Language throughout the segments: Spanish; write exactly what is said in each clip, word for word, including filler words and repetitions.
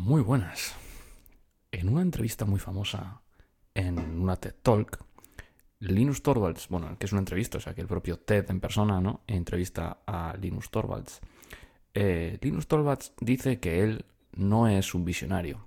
Muy buenas. En una entrevista muy famosa en una TED Talk, Linus Torvalds, bueno, que es una entrevista, o sea, que el propio TED en persona, ¿no? Entrevista a Linus Torvalds. Eh, Linus Torvalds dice que él no es un visionario.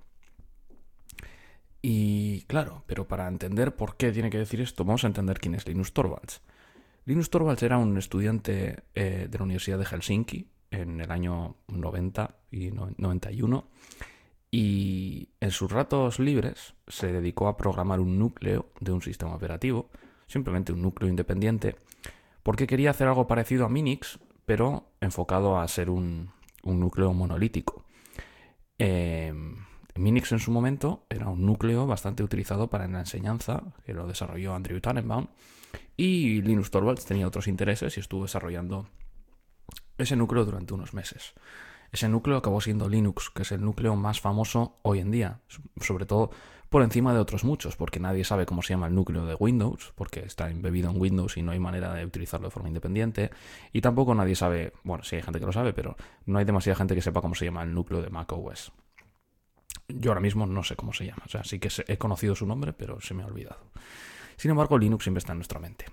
Y claro, pero para entender por qué tiene que decir esto, vamos a entender quién es Linus Torvalds. Linus Torvalds era un estudiante eh, de la Universidad de Helsinki en el año noventa y noventa y uno. Y en sus ratos libres se dedicó a programar un núcleo de un sistema operativo, simplemente un núcleo independiente, porque quería hacer algo parecido a Minix, pero enfocado a ser un, un núcleo monolítico. Eh, Minix en su momento era un núcleo bastante utilizado para la enseñanza, que lo desarrolló Andrew Tannenbaum, y Linus Torvalds tenía otros intereses y estuvo desarrollando ese núcleo durante unos meses. Ese núcleo acabó siendo Linux, que es el núcleo más famoso hoy en día, sobre todo por encima de otros muchos, porque nadie sabe cómo se llama el núcleo de Windows, porque está embebido en Windows y no hay manera de utilizarlo de forma independiente, y tampoco nadie sabe, bueno, sí hay gente que lo sabe, pero no hay demasiada gente que sepa cómo se llama el núcleo de macOS. Yo ahora mismo no sé cómo se llama, o sea, sí que he conocido su nombre, pero se me ha olvidado. Sin embargo, Linux siempre está en nuestra mente.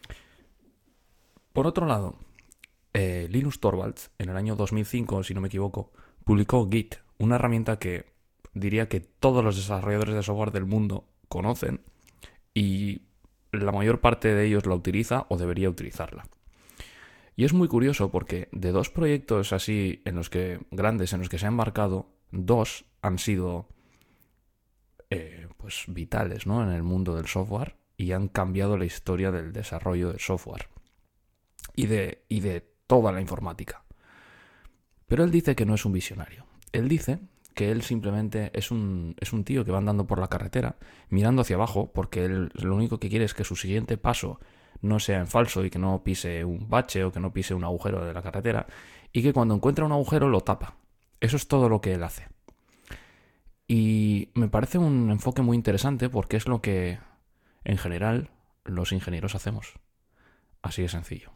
Por otro lado, eh, Linus Torvalds, en el año dos mil cinco, si no me equivoco, publicó Git, una herramienta que diría que todos los desarrolladores de software del mundo conocen y la mayor parte de ellos la utiliza o debería utilizarla. Y es muy curioso porque de dos proyectos así en los que grandes en los que se ha embarcado, dos han sido eh, pues vitales, ¿no? En el mundo del software y han cambiado la historia del desarrollo del software y de, y de toda la informática. Pero él dice que no es un visionario. Él dice que él simplemente es un, es un tío que va andando por la carretera mirando hacia abajo porque él lo único que quiere es que su siguiente paso no sea en falso y que no pise un bache o que no pise un agujero de la carretera y que cuando encuentra un agujero lo tapa. Eso es todo lo que él hace. Y me parece un enfoque muy interesante porque es lo que en general los ingenieros hacemos. Así de sencillo.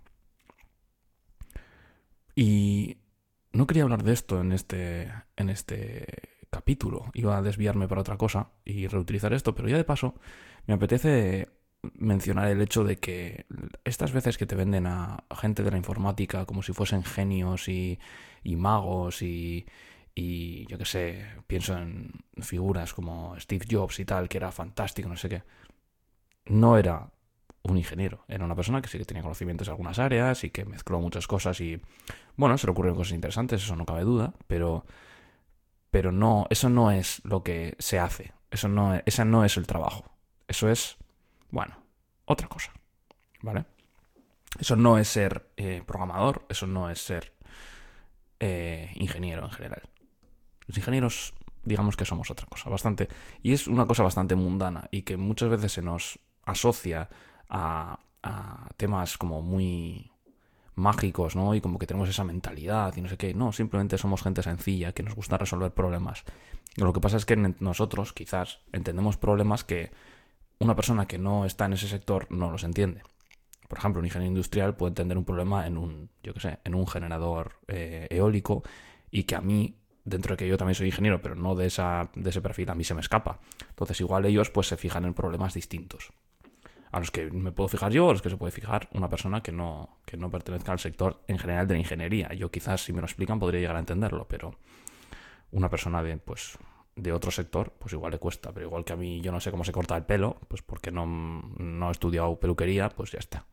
Y no quería hablar de esto en este, en este capítulo. Iba a desviarme para otra cosa y reutilizar esto, pero ya de paso me apetece mencionar el hecho de que estas veces que te venden a gente de la informática como si fuesen genios y, y magos y, y yo qué sé, pienso en figuras como Steve Jobs y tal, que era fantástico, no sé qué. No era un ingeniero, era una persona que sí que tenía conocimientos en algunas áreas y que mezcló muchas cosas y, bueno, se le ocurrieron cosas interesantes, eso no cabe duda, pero, pero no, eso no es lo que se hace, eso no es, ese no es el trabajo, eso es, bueno, otra cosa, ¿vale? Eso no es ser eh, programador, eso no es ser eh, ingeniero en general. Los ingenieros, digamos que somos otra cosa, bastante, y es una cosa bastante mundana y que muchas veces se nos asocia a, a temas como muy mágicos, ¿no? Y como que tenemos esa mentalidad y no sé qué. No, simplemente somos gente sencilla que nos gusta resolver problemas. Lo que pasa es que nosotros quizás entendemos problemas que una persona que no está en ese sector no los entiende. Por ejemplo, un ingeniero industrial puede entender un problema en un, yo qué sé, en un generador eh, eólico y que a mí, dentro de que yo también soy ingeniero, pero no de, esa, de ese perfil, a mí se me escapa. Entonces igual ellos pues se fijan en problemas distintos a los que me puedo fijar yo, a los que se puede fijar una persona que no, que no pertenezca al sector en general de la ingeniería. Yo quizás, si me lo explican, podría llegar a entenderlo, pero una persona de, pues, de otro sector, pues igual le cuesta. Pero igual que a mí yo no sé cómo se corta el pelo, pues porque no, no he estudiado peluquería, pues ya está.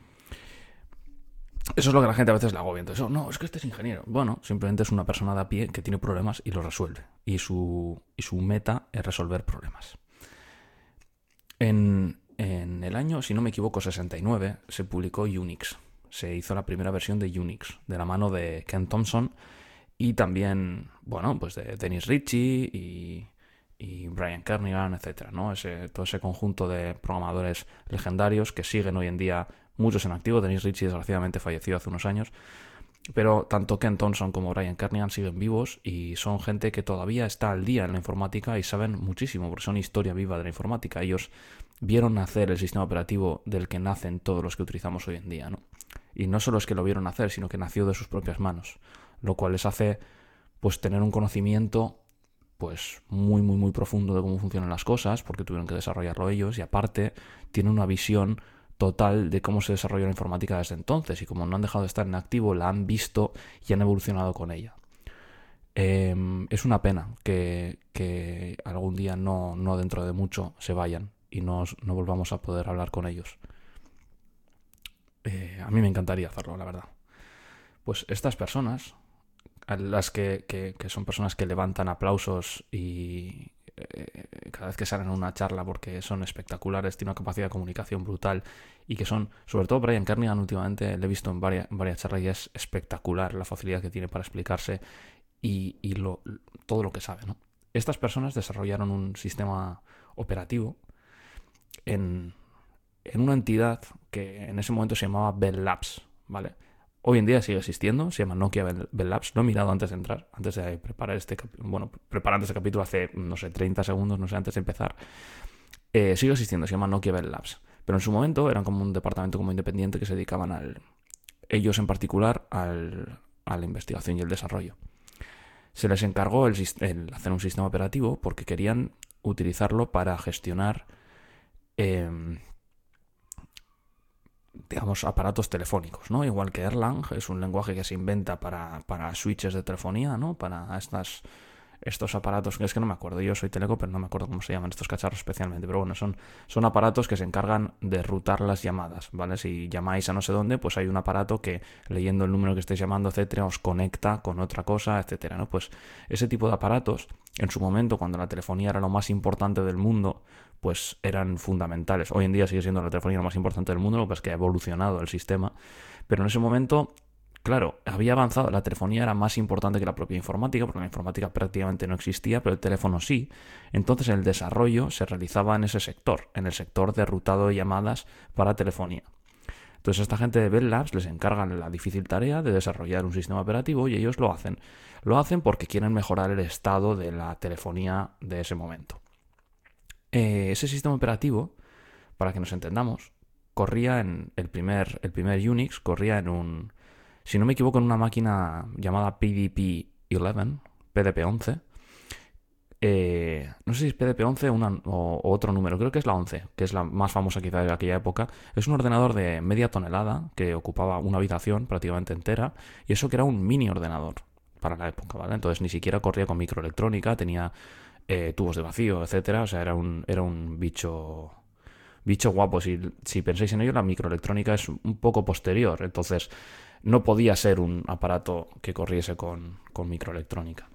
Eso es lo que la gente a veces le agobia. Entonces, oh, no, es que este es ingeniero. Bueno, simplemente es una persona de a pie que tiene problemas y los resuelve. Y su, y su meta es resolver problemas. En... En el año, si no me equivoco, sesenta y nueve, se publicó Unix. Se hizo la primera versión de Unix, de la mano de Ken Thompson y también, bueno, pues de Dennis Ritchie y, y Brian Kernighan, etcétera, ¿no? Ese, todo ese conjunto de programadores legendarios que siguen hoy en día, muchos en activo. Dennis Ritchie, desgraciadamente, falleció hace unos años. Pero tanto Ken Thompson como Brian Kernighan siguen vivos y son gente que todavía está al día en la informática y saben muchísimo, porque son historia viva de la informática. Ellos vieron nacer el sistema operativo del que nacen todos los que utilizamos hoy en día, ¿no? Y no solo es que lo vieron nacer, sino que nació de sus propias manos, lo cual les hace pues tener un conocimiento pues muy, muy, muy profundo de cómo funcionan las cosas, porque tuvieron que desarrollarlo ellos, y aparte tiene una visión total de cómo se desarrolló la informática desde entonces, y como no han dejado de estar en activo, la han visto y han evolucionado con ella. Eh, es una pena que, que algún día, no, no dentro de mucho, se vayan y no, no volvamos a poder hablar con ellos. Eh, a mí me encantaría hacerlo, la verdad. Pues estas personas, a las que, que, que son personas que levantan aplausos y eh, cada vez que salen a una charla porque son espectaculares, tienen una capacidad de comunicación brutal, y que son, sobre todo Brian Kernighan, últimamente le he visto en varias, en varias charlas y es espectacular la facilidad que tiene para explicarse y, y lo, todo lo que sabe, ¿no? Estas personas desarrollaron un sistema operativo en, en una entidad que en ese momento se llamaba Bell Labs, ¿vale? Hoy en día sigue existiendo, se llama Nokia Bell, Bell Labs. Lo he mirado antes de entrar, antes de preparar este capítulo. Bueno, preparando este capítulo hace, no sé, treinta segundos, no sé, antes de empezar. Eh, sigue existiendo, se llama Nokia Bell Labs. Pero en su momento eran como un departamento como independiente que se dedicaban al, ellos en particular, al, a la investigación y el desarrollo. Se les encargó el, el hacer un sistema operativo porque querían utilizarlo para gestionar eh, digamos, aparatos telefónicos, ¿no? Igual que Erlang, es un lenguaje que se inventa para, para switches de telefonía, ¿no? Para estas, estos aparatos, que es que no me acuerdo, yo soy teleco, pero no me acuerdo cómo se llaman estos cacharros especialmente, pero bueno, son, son aparatos que se encargan de rutar las llamadas, ¿vale? Si llamáis a no sé dónde, pues hay un aparato que, leyendo el número que estáis llamando, etcétera, os conecta con otra cosa, etcétera, ¿no? Pues ese tipo de aparatos, en su momento, cuando la telefonía era lo más importante del mundo, pues eran fundamentales. Hoy en día sigue siendo la telefonía lo más importante del mundo, lo que pasa es que ha evolucionado el sistema, pero en ese momento, claro, había avanzado, la telefonía era más importante que la propia informática, porque la informática prácticamente no existía, pero el teléfono sí. Entonces el desarrollo se realizaba en ese sector, en el sector de rutado de llamadas para telefonía. Entonces esta gente de Bell Labs les encargan la difícil tarea de desarrollar un sistema operativo y ellos lo hacen. Lo hacen porque quieren mejorar el estado de la telefonía de ese momento. Eh, ese sistema operativo, para que nos entendamos, corría en el primer, el primer Unix, corría en un, si no me equivoco, en una máquina llamada P D P once, P D P once. Eh, no sé si es P D P once una, o, o otro número, creo que es la once, que es la más famosa quizá de aquella época. Es un ordenador de media tonelada que ocupaba una habitación prácticamente entera, y eso que era un mini ordenador para la época, ¿vale? Entonces ni siquiera corría con microelectrónica, tenía eh, tubos de vacío, etcétera. O sea, era un, era un bicho... Bicho guapo. Si, si pensáis en ello, la microelectrónica es un poco posterior. Entonces, no podía ser un aparato que corriese con, con microelectrónica.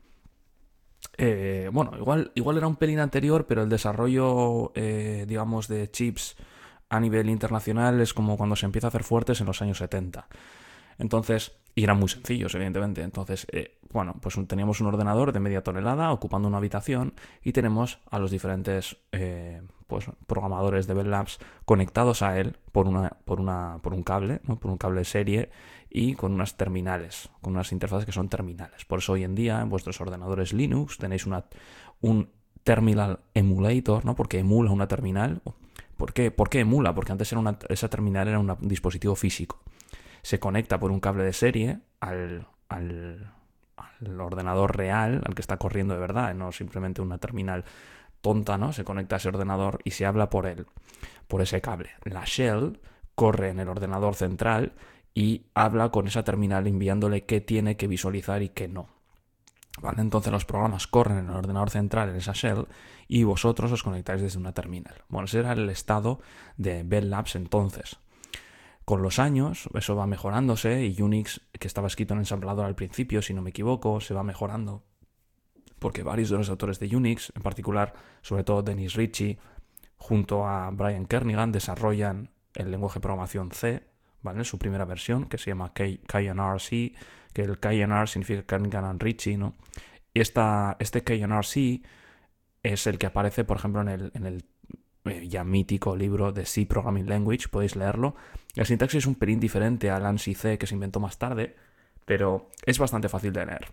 Eh, bueno, igual, igual era un pelín anterior, pero el desarrollo, eh, digamos, de chips a nivel internacional es como cuando se empieza a hacer fuertes en los años setenta. Entonces, y eran muy sencillos, evidentemente. Entonces, eh, bueno, pues un, teníamos un ordenador de media tonelada ocupando una habitación, y tenemos a los diferentes eh, pues, programadores de Bell Labs conectados a él por, una, por, una, por un cable, ¿no? Por un cable serie, y con unas terminales, con unas interfaces que son terminales. Por eso hoy en día en vuestros ordenadores Linux tenéis una, un terminal emulator, ¿no? Porque emula una terminal. ¿Por qué? ¿Por qué emula? Porque antes era una, esa terminal era un dispositivo físico. Se conecta por un cable de serie al, al, al ordenador real, al que está corriendo de verdad, no simplemente una terminal tonta, ¿no? Se conecta a ese ordenador y se habla por él, por ese cable. La shell corre en el ordenador central y habla con esa terminal enviándole qué tiene que visualizar y qué no. ¿Vale? Entonces los programas corren en el ordenador central, en esa shell, y vosotros os conectáis desde una terminal. Bueno, ese era el estado de Bell Labs entonces. Con los años eso va mejorándose, y Unix, que estaba escrito en ensamblador al principio, si no me equivoco, se va mejorando, porque varios de los autores de Unix, en particular, sobre todo Dennis Ritchie, junto a Brian Kernighan, desarrollan el lenguaje de programación C, ¿vale? Su primera versión, que se llama K N R C, que el K N R significa Kernighan and Ritchie, ¿no? Y esta, este K N R C es el que aparece, por ejemplo, en el, en el ya mítico libro de C Programming Language, podéis leerlo. La sintaxis es un pelín diferente al ANSI C que se inventó más tarde, pero es bastante fácil de leer.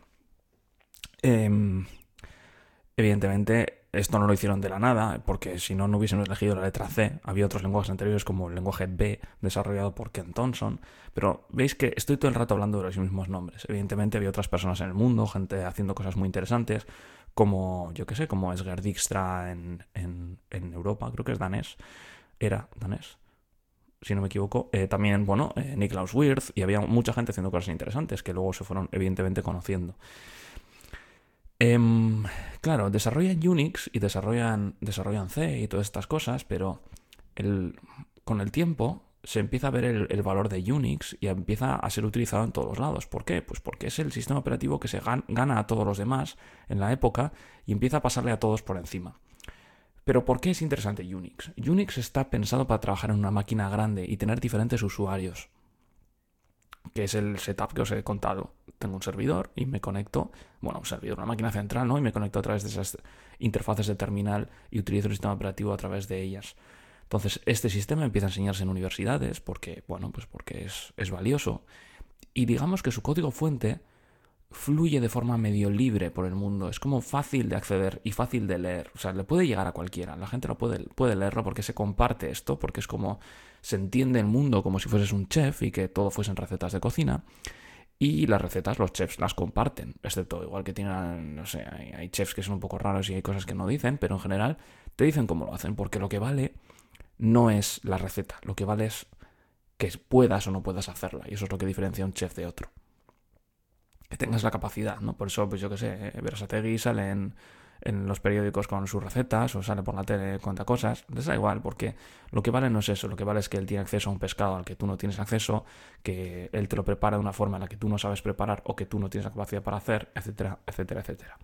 Eh, evidentemente, esto no lo hicieron de la nada, porque si no, no hubiésemos elegido la letra C. Había otros lenguajes anteriores como el lenguaje B, desarrollado por Ken Thompson, pero veis que estoy todo el rato hablando de los mismos nombres. Evidentemente había otras personas en el mundo, gente haciendo cosas muy interesantes, como, yo qué sé, como Esger Dijkstra en, en, en Europa, creo que es danés, era danés, si no me equivoco. Eh, también, bueno, eh, Niklaus Wirth, y había mucha gente haciendo cosas interesantes que luego se fueron evidentemente conociendo. Em, claro, desarrollan Unix y desarrollan, desarrollan C y todas estas cosas, pero el, con el tiempo se empieza a ver el, el valor de Unix y empieza a ser utilizado en todos los lados. ¿Por qué? Pues porque es el sistema operativo que se gan, gana a todos los demás en la época y empieza a pasarle a todos por encima. Pero ¿por qué es interesante Unix? Unix está pensado para trabajar en una máquina grande y tener diferentes usuarios, que es el setup que os he contado. Tengo un servidor y me conecto, bueno, un servidor, una máquina central, ¿no? Y me conecto a través de esas interfaces de terminal y utilizo el sistema operativo a través de ellas. Entonces, este sistema empieza a enseñarse en universidades porque, bueno, pues porque es, es valioso. Y digamos que su código fuente fluye de forma medio libre por el mundo. Es como fácil de acceder y fácil de leer. O sea, le puede llegar a cualquiera. La gente lo puede, puede leerlo porque se comparte esto, porque es como se entiende el mundo como si fueses un chef y que todo fuesen recetas de cocina. Y las recetas los chefs las comparten, excepto igual que tienen, no sé, hay, hay chefs que son un poco raros y hay cosas que no dicen, pero en general te dicen cómo lo hacen, porque lo que vale no es la receta, lo que vale es que puedas o no puedas hacerla, y eso es lo que diferencia a un chef de otro. Que tengas la capacidad, ¿no? Por eso, pues yo qué sé, Berasategui sale en, en los periódicos con sus recetas o sale por la tele cuenta cosas, les da igual, porque lo que vale no es eso, lo que vale es que él tiene acceso a un pescado al que tú no tienes acceso, que él te lo prepara de una forma en la que tú no sabes preparar o que tú no tienes la capacidad para hacer, etcétera, etcétera, etcétera.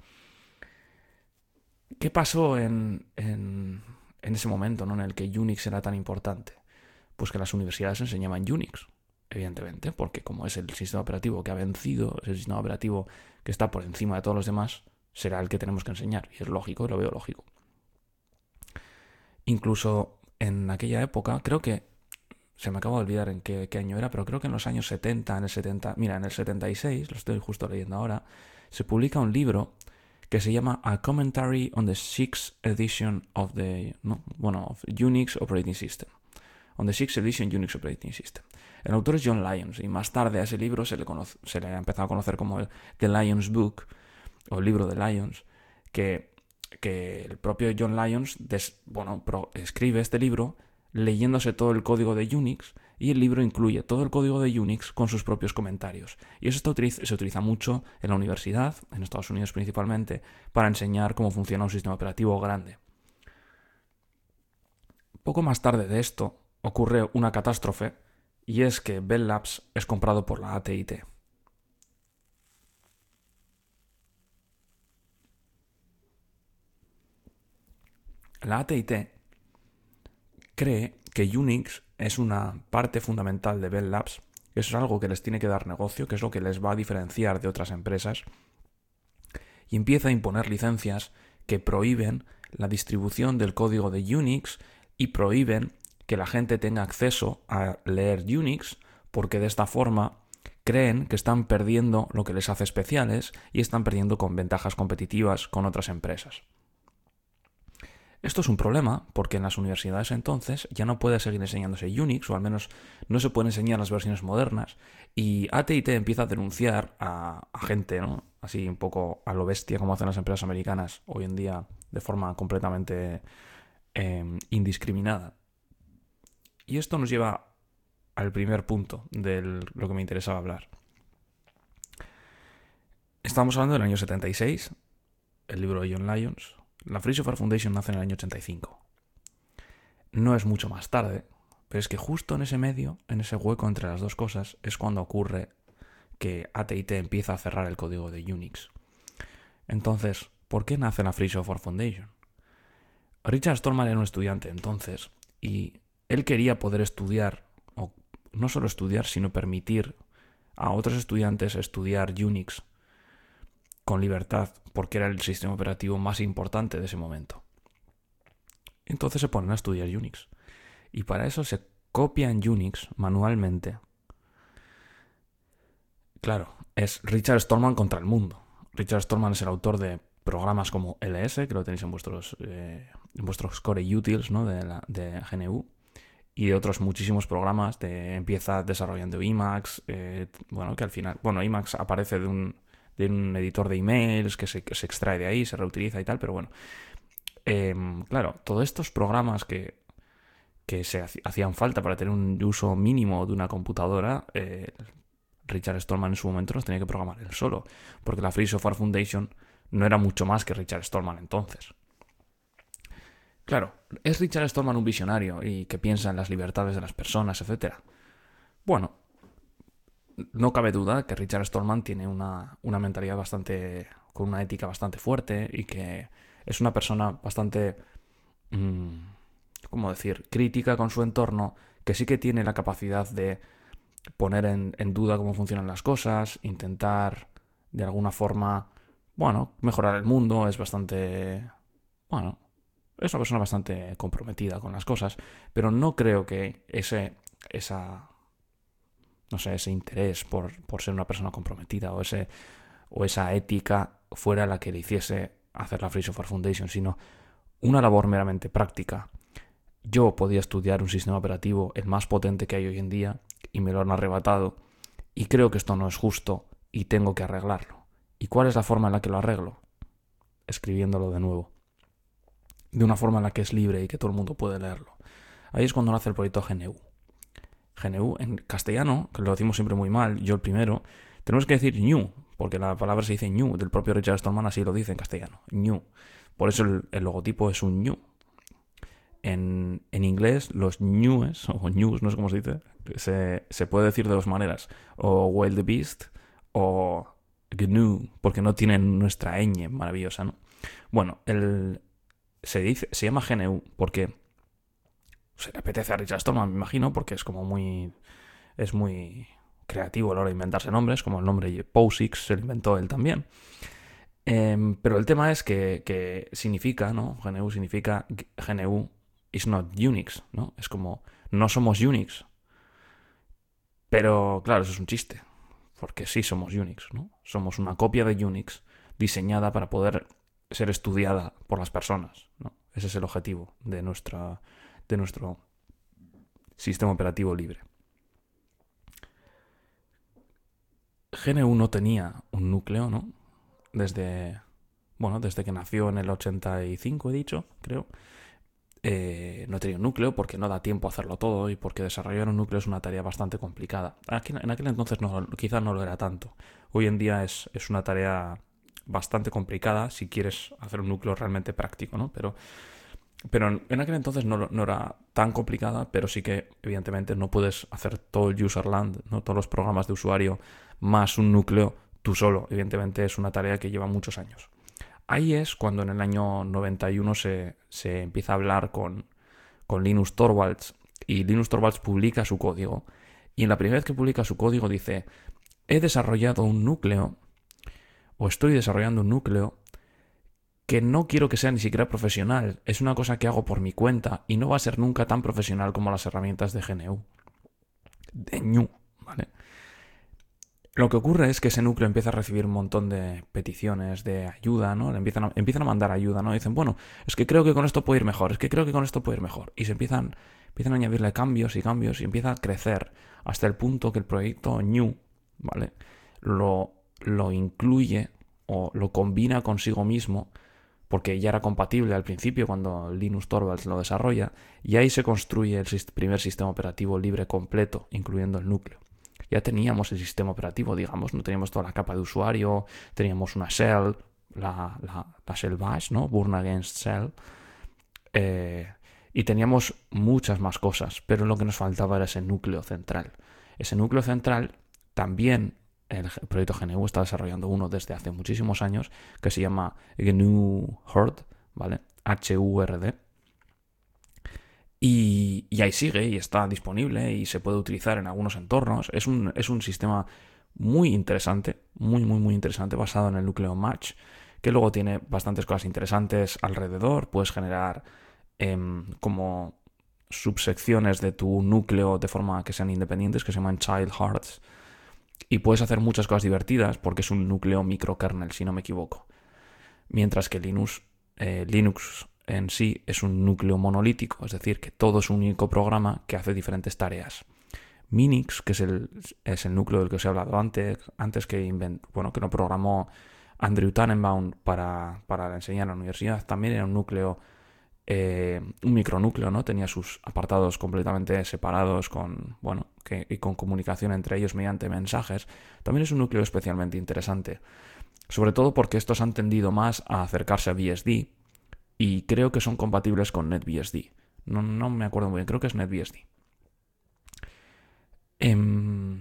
¿Qué pasó en, en, en ese momento, ¿no? En el que Unix era tan importante? Pues que las universidades enseñaban Unix, evidentemente, porque como es el sistema operativo que ha vencido, es el sistema operativo que está por encima de todos los demás, será el que tenemos que enseñar. Y es lógico, lo veo lógico. Incluso en aquella época, creo que, se me acaba de olvidar en qué, qué año era, pero creo que en los años setenta, en el setenta, mira, en el setenta y seis, lo estoy justo leyendo ahora, se publica un libro que se llama A Commentary on the Sixth Edition of the, no, bueno, of Unix Operating System. On the Sixth Edition Unix Operating System. El autor es John Lyons y más tarde a ese libro se le, conoce, se le ha empezado a conocer como el The Lyons Book o el libro de Lyons, que, que el propio John Lyons des, bueno, pro, escribe este libro leyéndose todo el código de Unix y el libro incluye todo el código de Unix con sus propios comentarios. Y eso utiliza, se utiliza mucho en la universidad, en Estados Unidos principalmente, para enseñar cómo funciona un sistema operativo grande. Poco más tarde de esto ocurre una catástrofe y es que Bell Labs es comprado por la A T y T. La A T y T cree que Unix es una parte fundamental de Bell Labs, que eso es algo que les tiene que dar negocio, que es lo que les va a diferenciar de otras empresas, y empieza a imponer licencias que prohíben la distribución del código de Unix y prohíben que la gente tenga acceso a leer Unix, porque de esta forma creen que están perdiendo lo que les hace especiales y están perdiendo con ventajas competitivas con otras empresas. Esto es un problema porque en las universidades entonces ya no puede seguir enseñándose Unix, o al menos no se pueden enseñar las versiones modernas, y A T y T empieza a denunciar a, a gente, ¿no? Así un poco a lo bestia como hacen las empresas americanas hoy en día de forma completamente eh, indiscriminada. Y esto nos lleva al primer punto de lo que me interesaba hablar. Estamos hablando del año setenta y seis, el libro de John Lyons. La Free Software Foundation nace en el año ochenta y cinco. No es mucho más tarde, pero es que justo en ese medio, en ese hueco entre las dos cosas, es cuando ocurre que A T y T empieza a cerrar el código de Unix. Entonces, ¿por qué nace la Free Software Foundation? Richard Stallman era un estudiante entonces y él quería poder estudiar, o no solo estudiar, sino permitir a otros estudiantes estudiar Unix con libertad, porque era el sistema operativo más importante de ese momento. Entonces se ponen a estudiar Unix. Y para eso se copian Unix manualmente. Claro, es Richard Stallman contra el mundo. Richard Stallman es el autor de programas como L S, que lo tenéis en vuestros, eh, en vuestros core utils, ¿no? de, la, de G N U, y de otros muchísimos programas. De, empieza desarrollando Emacs, eh, bueno, que al final, bueno, Emacs aparece de un de un editor de emails que se, que se extrae de ahí, se reutiliza y tal, pero bueno. Eh, claro, todos estos programas que, que se hacían falta para tener un uso mínimo de una computadora, eh, Richard Stallman en su momento los tenía que programar él solo, porque la Free Software Foundation no era mucho más que Richard Stallman entonces. Claro, ¿es Richard Stallman un visionario y que piensa en las libertades de las personas, etcétera? Bueno, no cabe duda que Richard Stallman tiene una, una mentalidad bastante, con una ética bastante fuerte y que es una persona bastante, mmm, ¿cómo decir?, crítica con su entorno, que sí que tiene la capacidad de poner en, en duda cómo funcionan las cosas, intentar de alguna forma, bueno, mejorar el mundo, es bastante, bueno, es una persona bastante comprometida con las cosas, pero no creo que ese, esa, no sé, ese interés por, por ser una persona comprometida o, ese, o esa ética fuera la que le hiciese hacer la Free Software Foundation, sino una labor meramente práctica. Yo podía estudiar un sistema operativo el más potente que hay hoy en día y me lo han arrebatado y creo que esto no es justo y tengo que arreglarlo. ¿Y cuál es la forma en la que lo arreglo? Escribiéndolo de nuevo. De una forma en la que es libre y que todo el mundo puede leerlo. Ahí es cuando nace el proyecto G N U. G N U en castellano, que lo decimos siempre muy mal, yo el primero, tenemos que decir new, porque la palabra se dice new, del propio Richard Stallman así lo dice en castellano, new. Por eso el, el logotipo es un new. En, en inglés, los news, o news, no sé cómo se dice, se, se puede decir de dos maneras. O Wild the Beast, o G N U, porque no tienen nuestra ñ maravillosa, ¿no? Bueno, el, se, dice, se llama G N U porque se le apetece a Richard Stallman, me imagino, porque es como muy... es muy creativo a la hora de inventarse nombres, como el nombre POSIX se lo inventó él también. Eh, pero el tema es que, que significa, ¿no? G N U significa G N U is not Unix, ¿no? Es como, no somos Unix. Pero, claro, eso es un chiste. Porque sí somos Unix, ¿no? Somos una copia de Unix diseñada para poder ser estudiada por las personas, ¿no? Ese es el objetivo de, nuestra, de nuestro sistema operativo libre. G N U no tenía un núcleo, ¿no? Desde, bueno, desde que nació en el ochenta y cinco, he dicho, creo. Eh, no tenía un núcleo porque no da tiempo a hacerlo todo y porque desarrollar un núcleo es una tarea bastante complicada. Aquí, en aquel entonces no, quizás no lo era tanto. Hoy en día es, es una tarea bastante complicada si quieres hacer un núcleo realmente práctico, ¿no? Pero, pero en aquel entonces no, no era tan complicada, pero sí que evidentemente no puedes hacer todo el userland, ¿no? Todos los programas de usuario más un núcleo tú solo. Evidentemente es una tarea que lleva muchos años. Ahí es cuando en el año noventa y uno se, se empieza a hablar con, con Linus Torvalds y Linus Torvalds publica su código y en la primera vez que publica su código dice: he desarrollado un núcleo o estoy desarrollando un núcleo que no quiero que sea ni siquiera profesional, es una cosa que hago por mi cuenta y no va a ser nunca tan profesional como las herramientas de G N U, de G N U, ¿vale? Lo que ocurre es que ese núcleo empieza a recibir un montón de peticiones de ayuda, ¿no? Le empiezan a, empiezan a mandar ayuda, ¿no? Dicen, bueno, es que creo que con esto puede ir mejor, es que creo que con esto puede ir mejor. Y se empiezan, empiezan a añadirle cambios y cambios y empieza a crecer hasta el punto que el proyecto G N U, ¿vale? Lo, lo incluye o lo combina consigo mismo, porque ya era compatible al principio cuando Linus Torvalds lo desarrolla, y ahí se construye el primer sistema operativo libre completo, incluyendo el núcleo. Ya teníamos el sistema operativo, digamos, no teníamos toda la capa de usuario, teníamos una shell, la, la, la shell bash, ¿no? Burn against shell, eh, y teníamos muchas más cosas, pero lo que nos faltaba era ese núcleo central. Ese núcleo central también el proyecto G N U está desarrollando uno desde hace muchísimos años que se llama G N U Hurd, ¿vale? H U R D. Y, y ahí sigue y está disponible y se puede utilizar en algunos entornos. Es un, es un sistema muy interesante, muy, muy, muy interesante, basado en el núcleo Match, que luego tiene bastantes cosas interesantes alrededor. Puedes generar eh, como subsecciones de tu núcleo de forma que sean independientes, que se llaman child hearts. Y puedes hacer muchas cosas divertidas porque es un núcleo microkernel, si no me equivoco. Mientras que Linux, eh, Linux en sí es un núcleo monolítico, es decir, que todo es un único programa que hace diferentes tareas. Minix, que es el, es el núcleo del que os he hablado antes, antes que, invent, bueno, que no programó Andrew Tannenbaum para, para enseñar en la universidad, también era un núcleo, eh, un micronúcleo, ¿no? Tenía sus apartados completamente separados con, bueno, que, y con comunicación entre ellos mediante mensajes. También es un núcleo especialmente interesante, sobre todo porque estos han tendido más a acercarse a B S D y creo que son compatibles con NetBSD. No, no me acuerdo muy bien, creo que es NetBSD. Eh,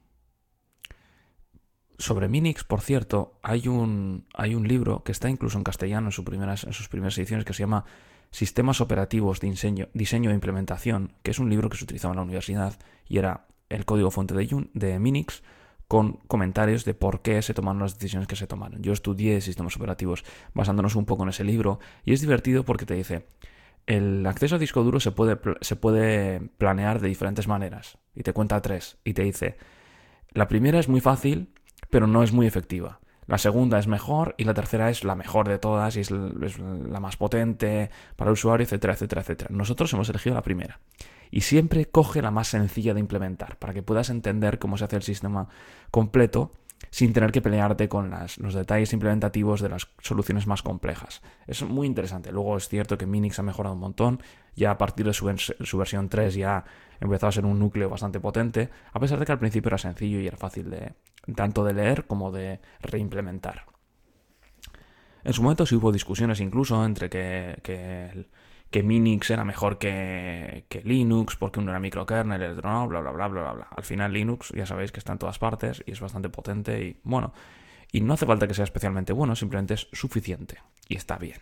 sobre Minix, por cierto, hay un, hay un libro que está incluso en castellano en, su primeras, en sus primeras ediciones que se llama Sistemas Operativos de Diseño, Diseño e Implementación, que es un libro que se utilizaba en la universidad y era el código fuente de, de Minix con comentarios de por qué se tomaron las decisiones que se tomaron. Yo estudié sistemas operativos basándonos un poco en ese libro y es divertido porque te dice, el acceso a disco duro se puede, se puede planear de diferentes maneras y te cuenta tres y te dice, la primera es muy fácil pero no es muy efectiva. La segunda es mejor y la tercera es la mejor de todas y es la más potente para el usuario, etcétera, etcétera, etcétera. Nosotros hemos elegido la primera. Y siempre coge la más sencilla de implementar para que puedas entender cómo se hace el sistema completo sin tener que pelearte con las, los detalles implementativos de las soluciones más complejas. Es muy interesante. Luego es cierto que Minix ha mejorado un montón. Ya a partir de su, su versión tres ya empezó a ser un núcleo bastante potente, a pesar de que al principio era sencillo y era fácil de tanto de leer como de reimplementar. En su momento sí hubo discusiones incluso entre que, que, que Minix era mejor que, que Linux porque uno era microkernel, el otro no, bla, bla, bla, bla, bla, bla. Al final Linux ya sabéis que está en todas partes y es bastante potente y bueno, y no hace falta que sea especialmente bueno, simplemente es suficiente y está bien.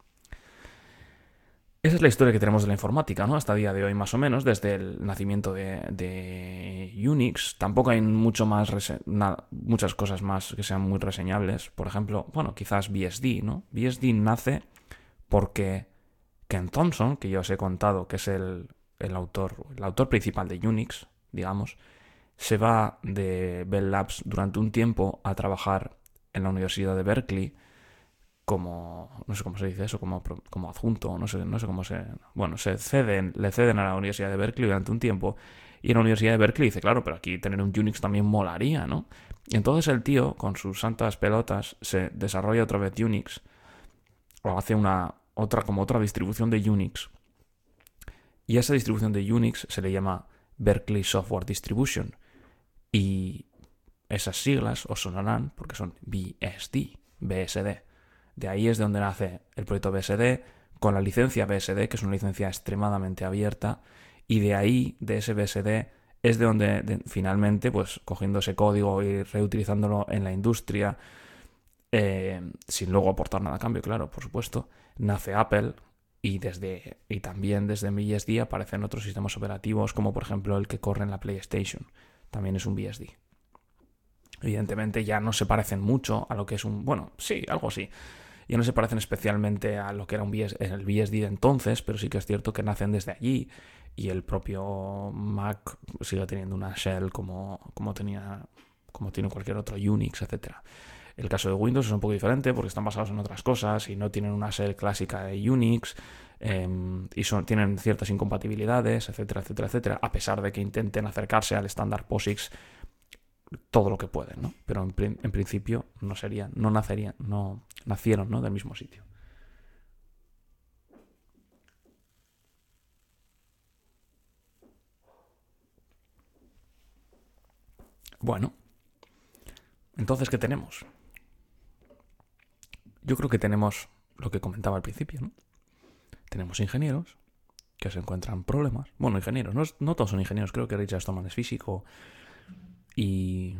Esa es la historia que tenemos de la informática, ¿no? Hasta el día de hoy, más o menos, desde el nacimiento de, de Unix. Tampoco hay mucho más nada, muchas cosas más que sean muy reseñables. Por ejemplo, bueno, quizás B S D, ¿no? B S D nace porque Ken Thompson, que ya os he contado que es el, el autor, el autor principal de Unix, digamos, se va de Bell Labs durante un tiempo a trabajar en la Universidad de Berkeley como, no sé cómo se dice eso, como, como adjunto, no sé, no sé cómo se... Bueno, se ceden, le ceden a la Universidad de Berkeley durante un tiempo y en la Universidad de Berkeley dice, claro, pero aquí tener un Unix también molaría, ¿no? Y entonces el tío, con sus santas pelotas, se desarrolla otra vez Unix o hace una otra como otra distribución de Unix y a esa distribución de Unix se le llama Berkeley Software Distribution y esas siglas os sonarán porque son B S D, B S D. De ahí es de donde nace el proyecto B S D con la licencia B S D, que es una licencia extremadamente abierta, y de ahí, de ese B S D, es de donde de, finalmente, pues cogiendo ese código y reutilizándolo en la industria, eh, sin luego aportar nada a cambio, claro, por supuesto, nace Apple y, desde, y también desde B S D aparecen otros sistemas operativos, como por ejemplo el que corre en la PlayStation, también es un B S D. Evidentemente ya no se parecen mucho a lo que es un... Bueno, sí, algo así. Ya no se parecen especialmente a lo que era un B S, el B S D de entonces, pero sí que es cierto que nacen desde allí y el propio Mac sigue teniendo una shell como, como, tenía, como tiene cualquier otro Unix, etcétera. El caso de Windows es un poco diferente porque están basados en otras cosas y no tienen una shell clásica de Unix eh, y son, tienen ciertas incompatibilidades, etcétera, etcétera, etcétera, a pesar de que intenten acercarse al estándar POSIX todo lo que pueden, ¿no? Pero en, en principio no serían, no nacerían, no nacieron, ¿no? Del mismo sitio. Bueno, entonces, ¿qué tenemos? Yo creo que tenemos lo que comentaba al principio, ¿no? Tenemos ingenieros que se encuentran problemas. Bueno, ingenieros, no, no todos son ingenieros, creo que Richard Stallman es físico y...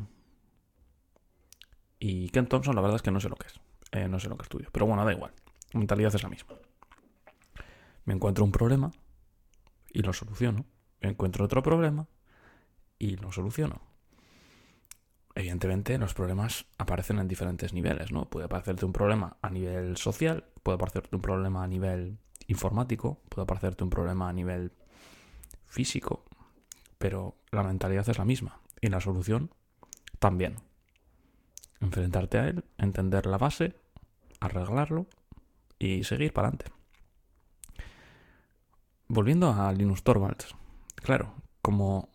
Y Ken Thompson, la verdad es que no sé lo que es. Eh, no sé lo que estudio. Pero bueno, da igual. La mentalidad es la misma. Me encuentro un problema y lo soluciono. Me encuentro otro problema y lo soluciono. Evidentemente, los problemas aparecen en diferentes niveles, ¿no? Puede aparecerte un problema a nivel social, puede aparecerte un problema a nivel informático, puede aparecerte un problema a nivel físico, pero la mentalidad es la misma y la solución también. Enfrentarte a él, entender la base, arreglarlo y seguir para adelante. Volviendo a Linus Torvalds, claro, como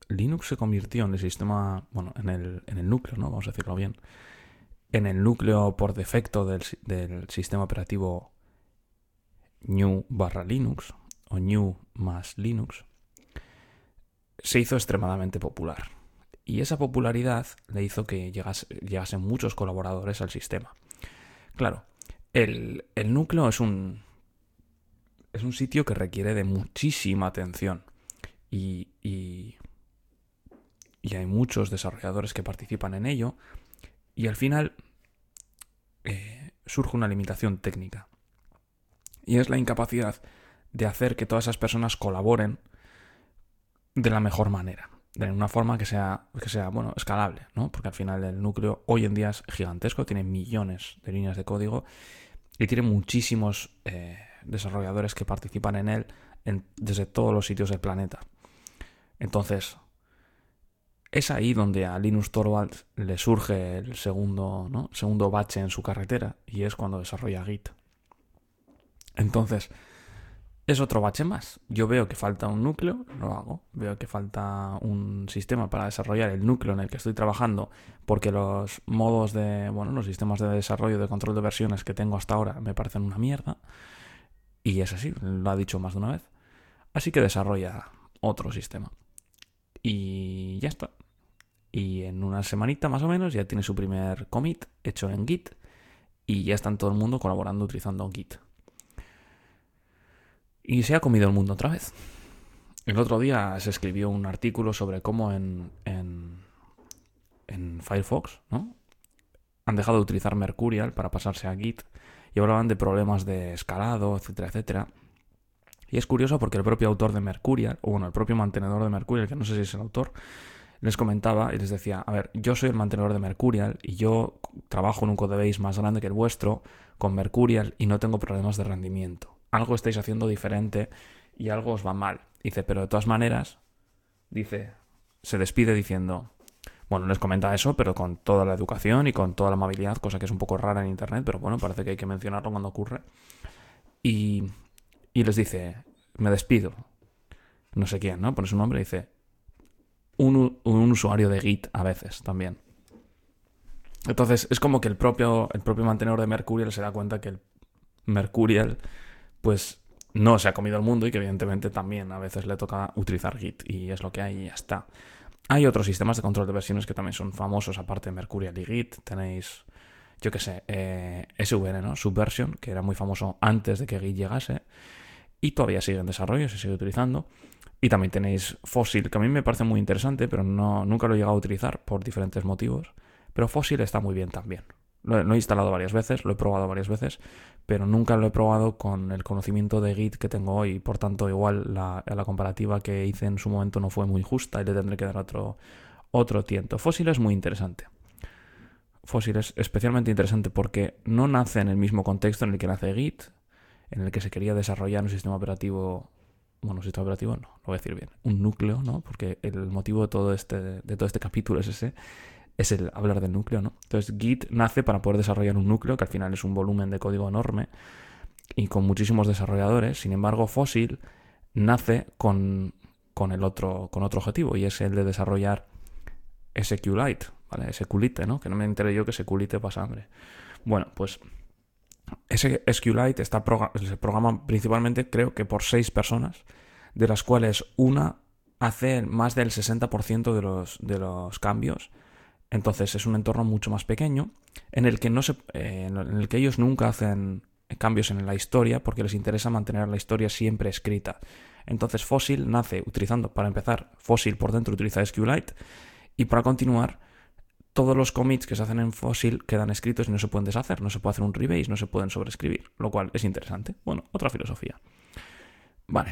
Linux se convirtió en el sistema, bueno, en el, en el núcleo, ¿no? Vamos a decirlo bien. En el núcleo por defecto del, del sistema operativo New barra Linux, o New más Linux, se hizo extremadamente popular. Y esa popularidad le hizo que llegase, llegasen muchos colaboradores al sistema. Claro, el, el núcleo es un, es un sitio que requiere de muchísima atención. Y, y, y hay muchos desarrolladores que participan en ello. Y al final eh, surge una limitación técnica. Y es la incapacidad de hacer que todas esas personas colaboren de la mejor manera. De una forma que sea, que sea bueno, escalable, ¿no? Porque al final el núcleo hoy en día es gigantesco, tiene millones de líneas de código y tiene muchísimos eh, desarrolladores que participan en él en, desde todos los sitios del planeta. Entonces, es ahí donde a Linus Torvalds le surge el segundo, ¿no? el segundo bache en su carretera, y es cuando desarrolla Git. Entonces, es otro bache más. Yo veo que falta un núcleo, lo hago. Veo que falta un sistema para desarrollar el núcleo en el que estoy trabajando, porque los modos de, bueno, los sistemas de desarrollo de control de versiones que tengo hasta ahora me parecen una mierda. Y es así, lo ha dicho más de una vez. Así que desarrolla otro sistema. Y ya está. Y en una semanita más o menos ya tiene su primer commit hecho en Git. Y ya están todo el mundo colaborando utilizando Git. Y se ha comido el mundo otra vez. El otro día se escribió un artículo sobre cómo en, en, en Firefox, ¿no? han dejado de utilizar Mercurial para pasarse a Git y hablaban de problemas de escalado, etcétera, etcétera. Y es curioso porque el propio autor de Mercurial, o bueno, el propio mantenedor de Mercurial, que no sé si es el autor, les comentaba y les decía, a ver, yo soy el mantenedor de Mercurial y yo trabajo en un codebase más grande que el vuestro con Mercurial y no tengo problemas de rendimiento. Algo estáis haciendo diferente y algo os va mal. Dice, pero de todas maneras, dice, se despide diciendo, bueno, les comenta eso, pero con toda la educación y con toda la amabilidad, cosa que es un poco rara en internet, pero bueno, parece que hay que mencionarlo cuando ocurre. Y, y les dice, me despido. No sé quién, ¿no? Pone su nombre y dice, un, un usuario de Git a veces también. Entonces, es como que el propio, el propio mantenedor de Mercurial se da cuenta que el Mercurial pues no se ha comido el mundo y que evidentemente también a veces le toca utilizar Git y es lo que hay y ya está. Hay otros sistemas de control de versiones que también son famosos aparte de Mercurial y Git. Tenéis, yo qué sé, eh, S V N, ¿no? Subversion, que era muy famoso antes de que Git llegase y todavía sigue en desarrollo, se sigue utilizando. Y también tenéis Fossil, que a mí me parece muy interesante, pero no, nunca lo he llegado a utilizar por diferentes motivos. Pero Fossil está muy bien también. Lo, lo he instalado varias veces, lo he probado varias veces, pero nunca lo he probado con el conocimiento de Git que tengo hoy. Por tanto, igual la, la comparativa que hice en su momento no fue muy justa y le tendré que dar otro, otro tiento. Fossil es muy interesante. Fossil es especialmente interesante porque no nace en el mismo contexto en el que nace Git, en el que se quería desarrollar un sistema operativo... Bueno, un sistema operativo no, lo voy a decir bien. Un núcleo, ¿no? Porque el motivo de todo este, de todo este capítulo es ese. Es el hablar del núcleo, ¿no? Entonces Git nace para poder desarrollar un núcleo, que al final es un volumen de código enorme y con muchísimos desarrolladores. Sin embargo, Fossil nace con, con, el otro, con otro objetivo y es el de desarrollar SQLite, ¿vale? SQLite, ¿no? Que no me enteré yo que SQLite pasa hambre. Bueno, pues ese SQLite está progr- se programa principalmente, creo que por seis personas, de las cuales una hace más del sesenta por ciento de los, de los cambios. Entonces es un entorno mucho más pequeño en el que no se, eh, en el que ellos nunca hacen cambios en la historia porque les interesa mantener la historia siempre escrita. Entonces Fossil nace utilizando, para empezar, Fossil por dentro utiliza SQLite y para continuar todos los commits que se hacen en Fossil quedan escritos y no se pueden deshacer, no se puede hacer un rebase, no se pueden sobreescribir, lo cual es interesante. Bueno, otra filosofía. Vale.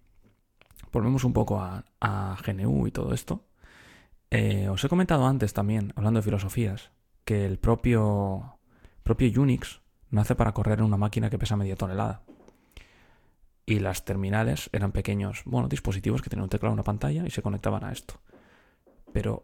Volvemos un poco a, a G N U y todo esto. Eh, os he comentado antes también, hablando de filosofías, que el propio, propio Unix nace para correr en una máquina que pesa media tonelada. Y las terminales eran pequeños, bueno, dispositivos que tenían un teclado y una pantalla y se conectaban a esto. Pero,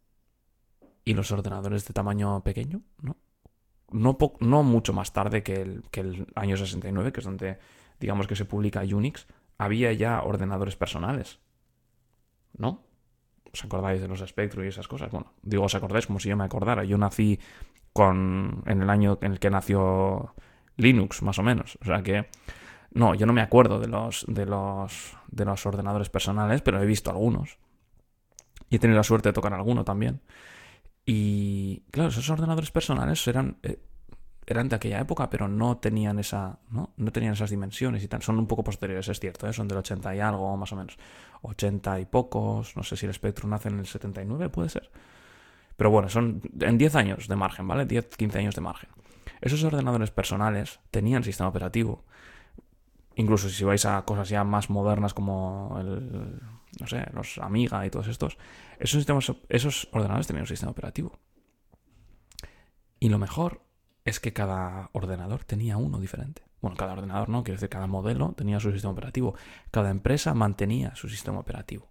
¿y los ordenadores de tamaño pequeño? No, no, po- no mucho más tarde que el, que el año sesenta y nueve, que es donde, digamos que se publica Unix, había ya ordenadores personales. ¿No? ¿Os acordáis de los Spectrum y esas cosas? Bueno, digo, os acordáis como si yo me acordara. Yo nací con en el año en el que nació Linux, más o menos. O sea que no, yo no me acuerdo de los de los de los ordenadores personales, pero he visto algunos y he tenido la suerte de tocar alguno también. Y claro, esos ordenadores personales eran eh, eran de aquella época, pero no tenían esa, ¿no? No tenían esas dimensiones y tal. Son un poco posteriores, es cierto, ¿eh? Son del ochenta y algo, más o menos. ochenta y pocos, no sé si el Spectrum nace en el setenta y nueve, puede ser. Pero bueno, son en diez años de margen, ¿vale? diez, quince años de margen. Esos ordenadores personales tenían sistema operativo. Incluso si vais a cosas ya más modernas como el, no sé, los Amiga y todos estos, esos, sistemas, esos ordenadores tenían un sistema operativo. Y lo mejor es que cada ordenador tenía uno diferente. Bueno, cada ordenador no, quiero decir, cada modelo tenía su sistema operativo. Cada empresa mantenía su sistema operativo.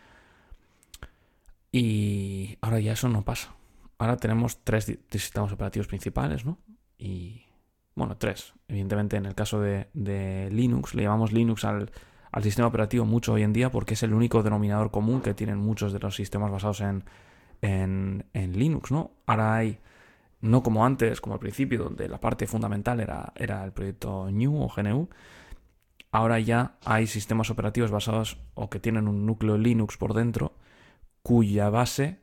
Y ahora ya eso no pasa. Ahora tenemos tres sistemas operativos principales, ¿no? Y, bueno, tres. Evidentemente, en el caso de, de Linux, le llamamos Linux al, al sistema operativo mucho hoy en día porque es el único denominador común que tienen muchos de los sistemas basados en, en, en Linux, ¿no? Ahora hay, no como antes, como al principio, donde la parte fundamental era, era el proyecto G N U o G N U. Ahora ya hay sistemas operativos basados o que tienen un núcleo Linux por dentro, cuya base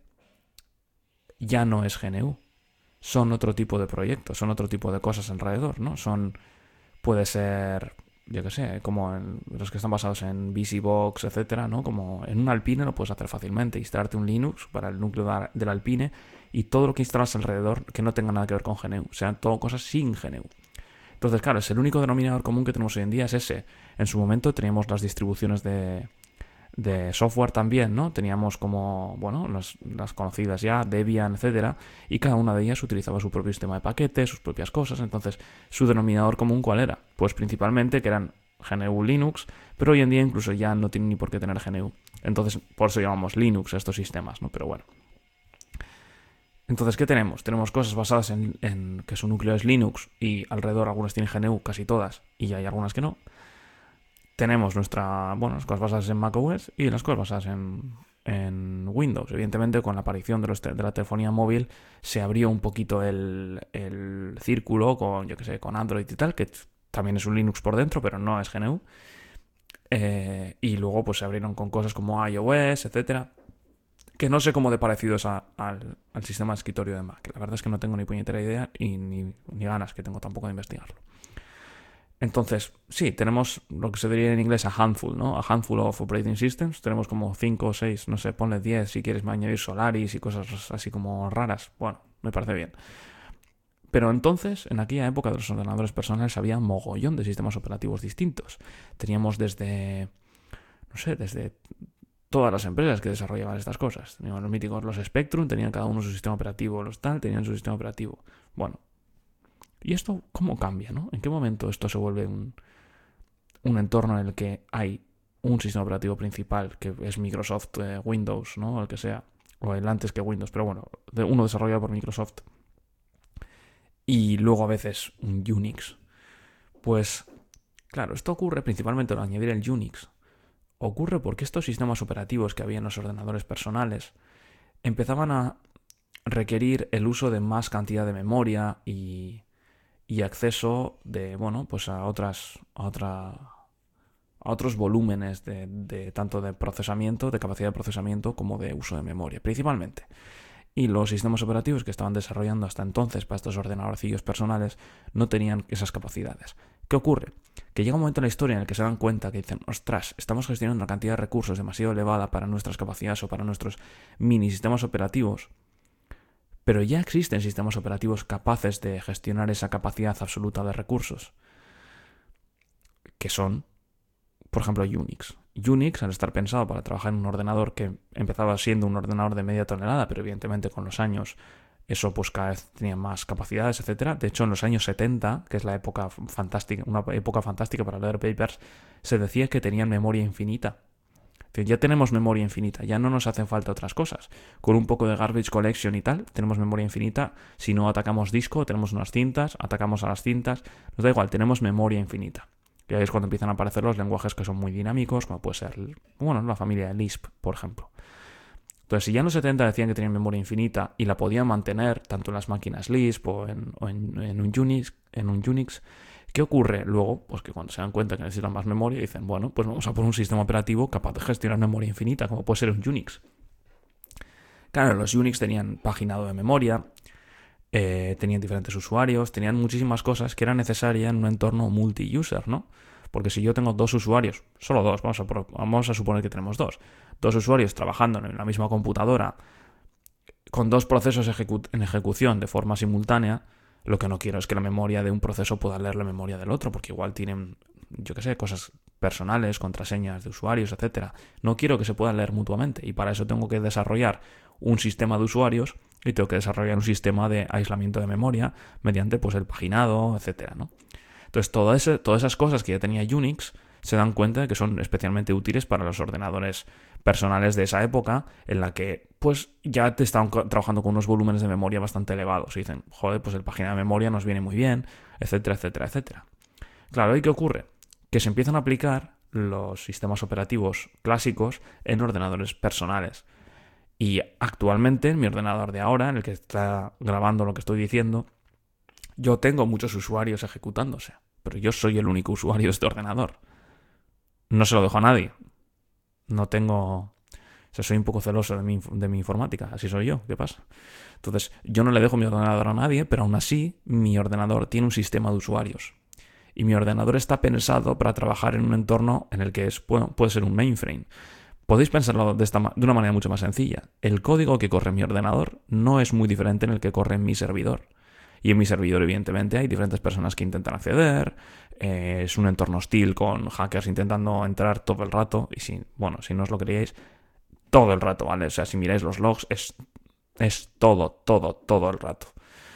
ya no es G N U. Son otro tipo de proyectos, son otro tipo de cosas alrededor, ¿no? Son, puede ser, yo qué sé, como en los que están basados en VisiBox, etcétera, ¿no? Como en un Alpine lo puedes hacer fácilmente, instalarte un Linux para el núcleo del Alpine y todo lo que instalas alrededor que no tenga nada que ver con G N U, sean todo cosas sin G N U. Entonces, claro, es el único denominador común que tenemos hoy en día es ese. En su momento teníamos las distribuciones de, de software también, ¿no? Teníamos como, bueno, las, las conocidas ya, Debian, etcétera, y cada una de ellas utilizaba su propio sistema de paquetes, sus propias cosas. Entonces, su denominador común, ¿cuál era? Pues principalmente que eran G N U Linux, pero hoy en día incluso ya no tienen ni por qué tener G N U. Entonces, por eso llamamos Linux a estos sistemas, ¿no? Pero bueno. Entonces, ¿qué tenemos? Tenemos cosas basadas en, en que su núcleo es Linux y alrededor algunas tienen G N U, casi todas, y hay algunas que no. Tenemos nuestra, bueno, las cosas basadas en macOS y las cosas basadas en, en Windows. Evidentemente, con la aparición de, los te- de la telefonía móvil se abrió un poquito el, el círculo con, yo qué sé, con Android y tal, que también es un Linux por dentro, pero no es G N U. Eh, y luego pues se abrieron con cosas como iOS, etcétera, que no sé cómo de parecido es a- al, al sistema de escritorio de Mac. La verdad es que no tengo ni puñetera idea y ni, ni ganas que tengo tampoco de investigarlo. Entonces, sí, tenemos lo que se diría en inglés a handful, ¿no? A handful of operating systems. Tenemos como cinco o seis, no sé, ponle diez si quieres añadir Solaris y cosas así como raras. Bueno, me parece bien. Pero entonces, en aquella época de los ordenadores personales había mogollón de sistemas operativos distintos. Teníamos desde, no sé, desde todas las empresas que desarrollaban estas cosas. Teníamos los míticos, los Spectrum, tenían cada uno su sistema operativo, los tal, tenían su sistema operativo. Bueno, ¿y esto cómo cambia, no? ¿En qué momento esto se vuelve un, un entorno en el que hay un sistema operativo principal, que es Microsoft eh, Windows, ¿no? O el que sea, o el antes que Windows, pero bueno, de uno desarrollado por Microsoft, y luego a veces un Unix? Pues, claro, esto ocurre principalmente al añadir el Unix. Ocurre porque estos sistemas operativos que había en los ordenadores personales empezaban a requerir el uso de más cantidad de memoria y, y acceso de, bueno, pues a otras, a otra, a otros volúmenes de, de tanto de procesamiento, de capacidad de procesamiento, como de uso de memoria, principalmente. Y los sistemas operativos que estaban desarrollando hasta entonces para estos ordenadorcillos personales no tenían esas capacidades. ¿Qué ocurre? Que llega un momento en la historia en el que se dan cuenta que dicen, ostras, estamos gestionando una cantidad de recursos demasiado elevada para nuestras capacidades o para nuestros mini sistemas operativos, pero ya existen sistemas operativos capaces de gestionar esa capacidad absoluta de recursos, que son, por ejemplo, Unix. Unix, al estar pensado para trabajar en un ordenador que empezaba siendo un ordenador de media tonelada, pero evidentemente con los años eso pues cada vez tenía más capacidades, etcétera. De hecho, en los años setenta, que es la época fantástica, una época fantástica para leer papers, se decía que tenían memoria infinita. Ya tenemos memoria infinita, ya no nos hacen falta otras cosas. Con un poco de garbage collection y tal, tenemos memoria infinita. Si no atacamos disco, tenemos unas cintas, atacamos a las cintas, nos da igual, tenemos memoria infinita. Y ahí es cuando empiezan a aparecer los lenguajes que son muy dinámicos, como puede ser, bueno, la familia de Lisp, por ejemplo. Entonces, si ya en los setenta decían que tenían memoria infinita y la podían mantener tanto en las máquinas Lisp o en, o en, en un Unix, en un Unix, ¿qué ocurre luego? Pues que cuando se dan cuenta que necesitan más memoria, dicen, bueno, pues vamos a poner un sistema operativo capaz de gestionar memoria infinita, como puede ser un Unix. Claro, los Unix tenían paginado de memoria, eh, tenían diferentes usuarios, tenían muchísimas cosas que eran necesarias en un entorno multi-user, ¿no? Porque si yo tengo dos usuarios, solo dos, vamos a, vamos a suponer que tenemos dos, dos usuarios trabajando en la misma computadora, con dos procesos ejecu- en ejecución de forma simultánea, lo que no quiero es que la memoria de un proceso pueda leer la memoria del otro, porque igual tienen, yo qué sé, cosas personales, contraseñas de usuarios, etcétera. No quiero que se puedan leer mutuamente y para eso tengo que desarrollar un sistema de usuarios y tengo que desarrollar un sistema de aislamiento de memoria mediante pues el paginado, etcétera, ¿no? Entonces, todo ese, todas esas cosas que ya tenía Unix se dan cuenta de que son especialmente útiles para los ordenadores personales de esa época, en la que pues ya te estaban trabajando con unos volúmenes de memoria bastante elevados. Y dicen, joder, pues el paginado de memoria nos viene muy bien, etcétera, etcétera, etcétera. Claro, ¿y qué ocurre? Que se empiezan a aplicar los sistemas operativos clásicos en ordenadores personales. Y actualmente, en mi ordenador de ahora, en el que está grabando lo que estoy diciendo, yo tengo muchos usuarios ejecutándose, pero yo soy el único usuario de este ordenador. No se lo dejo a nadie. No tengo... O sea, soy un poco celoso de mi, de mi informática. Así soy yo. ¿Qué pasa? Entonces, yo no le dejo mi ordenador a nadie, pero aún así, mi ordenador tiene un sistema de usuarios. Y mi ordenador está pensado para trabajar en un entorno en el que es, bueno, puede ser un mainframe. Podéis pensarlo de, esta, de una manera mucho más sencilla. El código que corre en mi ordenador no es muy diferente en el que corre en mi servidor. Y en mi servidor, evidentemente, hay diferentes personas que intentan acceder. Eh, es un entorno hostil con hackers intentando entrar todo el rato. Y si, bueno, si no os lo creíais, todo el rato, ¿vale? O sea, si miráis los logs, es, es todo, todo, todo el rato.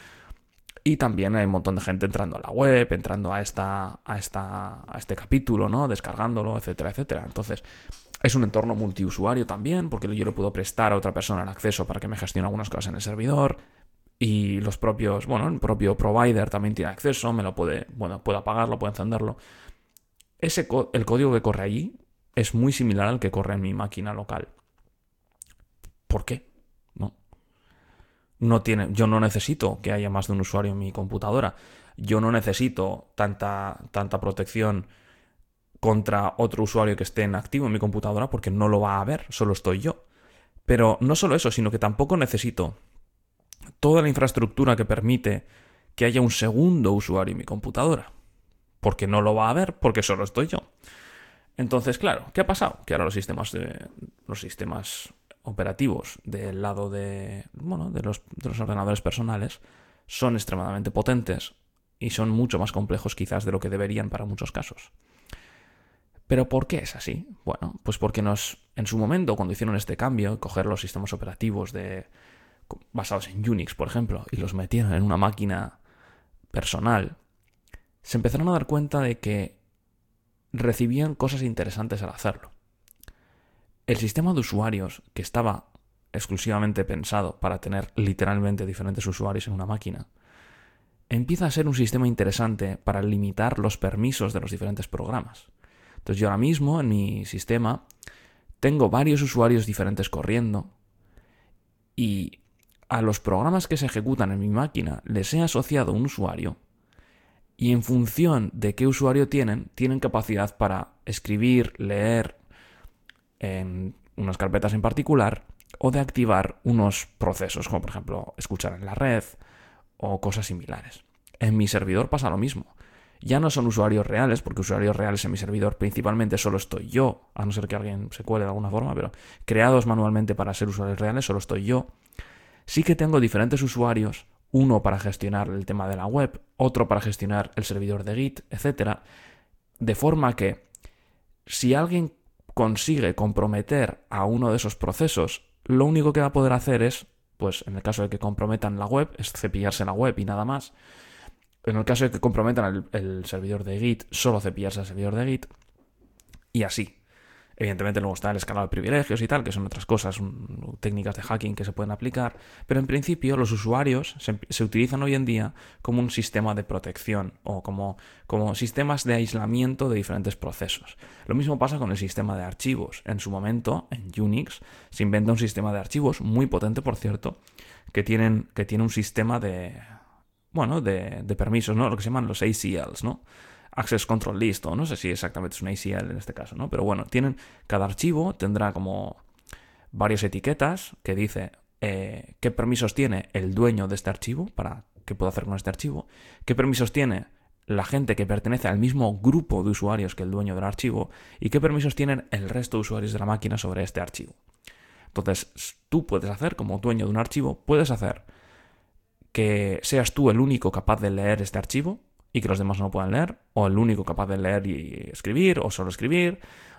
Y también hay un montón de gente entrando a la web, entrando a esta, a esta, a este capítulo, ¿no? Descargándolo, etcétera, etcétera. Entonces, es un entorno multiusuario también, porque yo le puedo prestar a otra persona el acceso para que me gestione algunas cosas en el servidor. Y los propios, bueno, el propio provider también tiene acceso, me lo puede, bueno, puede apagarlo, puede encenderlo. Ese, el código que corre allí es muy similar al que corre en mi máquina local. ¿Por qué? No. No tiene, yo no necesito que haya más de un usuario en mi computadora. Yo no necesito tanta, tanta protección contra otro usuario que esté en activo en mi computadora porque no lo va a haber, solo estoy yo. Pero no solo eso, sino que tampoco necesito toda la infraestructura que permite que haya un segundo usuario en mi computadora. Porque no lo va a haber, porque solo estoy yo. Entonces, claro, ¿qué ha pasado? Que ahora los sistemas de, los sistemas operativos del lado de, bueno, de los, de los ordenadores personales son extremadamente potentes y son mucho más complejos quizás de lo que deberían para muchos casos. ¿Pero por qué es así? Bueno, pues porque nos, en su momento, cuando hicieron este cambio, coger los sistemas operativos de basados en Unix, por ejemplo, y los metieron en una máquina personal, se empezaron a dar cuenta de que recibían cosas interesantes al hacerlo. El sistema de usuarios, que estaba exclusivamente pensado para tener literalmente diferentes usuarios en una máquina, empieza a ser un sistema interesante para limitar los permisos de los diferentes programas. Entonces yo ahora mismo en mi sistema tengo varios usuarios diferentes corriendo y a los programas que se ejecutan en mi máquina les he asociado un usuario y en función de qué usuario tienen, tienen capacidad para escribir, leer en unas carpetas en particular o de activar unos procesos, como por ejemplo escuchar en la red o cosas similares. En mi servidor pasa lo mismo. Ya no son usuarios reales, porque usuarios reales en mi servidor principalmente solo estoy yo, a no ser que alguien se cuele de alguna forma, pero creados manualmente para ser usuarios reales solo estoy yo. Sí que tengo diferentes usuarios, uno para gestionar el tema de la web, otro para gestionar el servidor de Git, etcétera. De forma que si alguien consigue comprometer a uno de esos procesos, lo único que va a poder hacer es, pues en el caso de que comprometan la web, es cepillarse la web y nada más. En el caso de que comprometan el, el servidor de Git, solo cepillarse el servidor de Git. Y así. Evidentemente luego está el escalado de privilegios y tal, que son otras cosas, un, técnicas de hacking que se pueden aplicar, pero en principio los usuarios se, se utilizan hoy en día como un sistema de protección o como, como sistemas de aislamiento de diferentes procesos. Lo mismo pasa con el sistema de archivos. En su momento, en Unix, se inventa un sistema de archivos muy potente, por cierto, que, tienen, que tiene un sistema de, bueno, de, de permisos, ¿no? Lo que se llaman los A C Ls, ¿no? Access Control List, o no sé si exactamente es un A C L en este caso, ¿no? Pero bueno, tienen, cada archivo tendrá como varias etiquetas que dice eh, qué permisos tiene el dueño de este archivo para qué puedo hacer con este archivo, qué permisos tiene la gente que pertenece al mismo grupo de usuarios que el dueño del archivo y qué permisos tienen el resto de usuarios de la máquina sobre este archivo. Entonces, tú puedes hacer, como dueño de un archivo, puedes hacer que seas tú el único capaz de leer este archivo y que los demás no puedan leer, o el único capaz de leer y escribir, o solo escribir,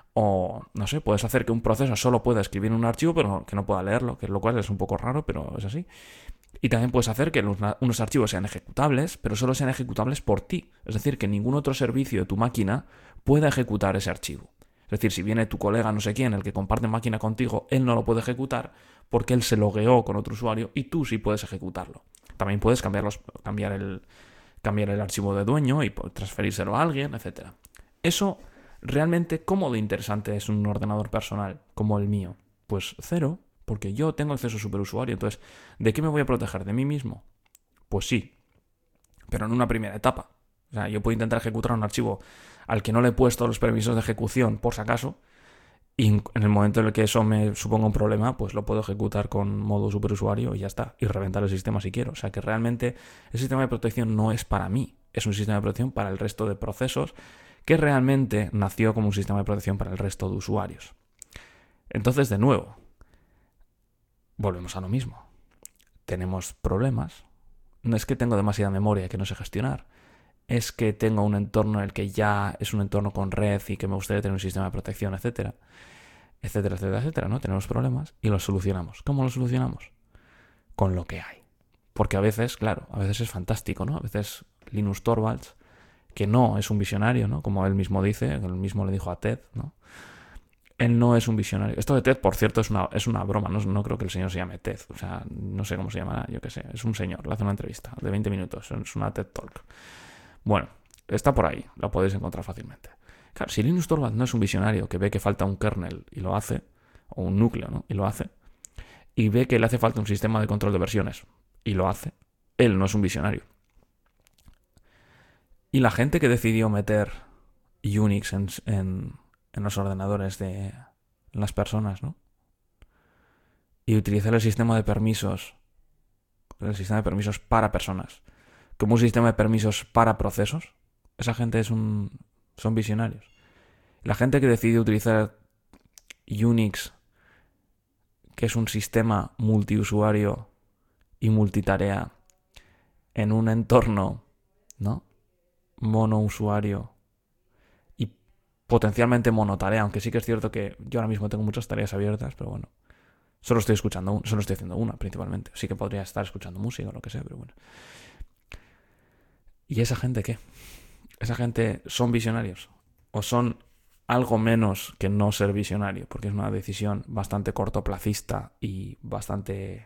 o no sé, puedes hacer que un proceso solo pueda escribir un archivo pero que no pueda leerlo, que es lo cual es un poco raro, pero es así. Y también puedes hacer que unos archivos sean ejecutables, pero solo sean ejecutables por ti. Es decir, que ningún otro servicio de tu máquina pueda ejecutar ese archivo. Es decir, si viene tu colega no sé quién, el que comparte máquina contigo, él no lo puede ejecutar porque él se logueó con otro usuario y tú sí puedes ejecutarlo. También puedes cambiarlos, cambiar el... cambiar el archivo de dueño y transferírselo a alguien, etcétera. Eso realmente, ¿cómo de interesante es un ordenador personal como el mío? Pues cero, porque yo tengo acceso a superusuario. Entonces, ¿de qué me voy a proteger? ¿De mí mismo? Pues sí, pero en una primera etapa. O sea, yo puedo intentar ejecutar un archivo al que no le he puesto los permisos de ejecución, por si acaso, y en el momento en el que eso me suponga un problema, pues lo puedo ejecutar con modo superusuario y ya está. Y reventar el sistema si quiero. O sea que realmente el sistema de protección no es para mí. Es un sistema de protección para el resto de procesos que realmente nació como un sistema de protección para el resto de usuarios. Entonces, de nuevo, volvemos a lo mismo. Tenemos problemas. No es que tengo demasiada memoria que no sé gestionar. Es que tengo un entorno en el que ya es un entorno con red y que me gustaría tener un sistema de protección, etcétera. Etcétera, etcétera, etcétera, ¿no? Tenemos problemas y los solucionamos. ¿Cómo los solucionamos? Con lo que hay. Porque a veces, claro, a veces es fantástico, ¿no? A veces Linus Torvalds, que no es un visionario, ¿no? Como él mismo dice, él mismo le dijo a Ted, ¿no? Él no es un visionario. Esto de Ted, por cierto, es una, es una broma. No, no creo que el señor se llame Ted. O sea, no sé cómo se llamará, yo qué sé. Es un señor, le hace una entrevista de veinte minutos. Es una TED Talk. Bueno, está por ahí, lo podéis encontrar fácilmente. Claro, si Linus Torvalds no es un visionario que ve que falta un kernel y lo hace, o un núcleo, ¿no? Y lo hace, y ve que le hace falta un sistema de control de versiones y lo hace, él no es un visionario. Y la gente que decidió meter Unix en, en, en los ordenadores de las personas, ¿no? Y utilizar el sistema de permisos, el sistema de permisos para personas, como un sistema de permisos para procesos, esa gente es un, son visionarios. La gente que decide utilizar Unix, que es un sistema multiusuario y multitarea, en un entorno, ¿no? monousuario y potencialmente monotarea, aunque sí que es cierto que yo ahora mismo tengo muchas tareas abiertas, pero bueno, solo estoy escuchando, solo estoy haciendo una principalmente. Sí que podría estar escuchando música o lo que sea, pero bueno. ¿Y esa gente qué? ¿Esa gente son visionarios? ¿O son algo menos que no ser visionario? Porque es una decisión bastante cortoplacista y bastante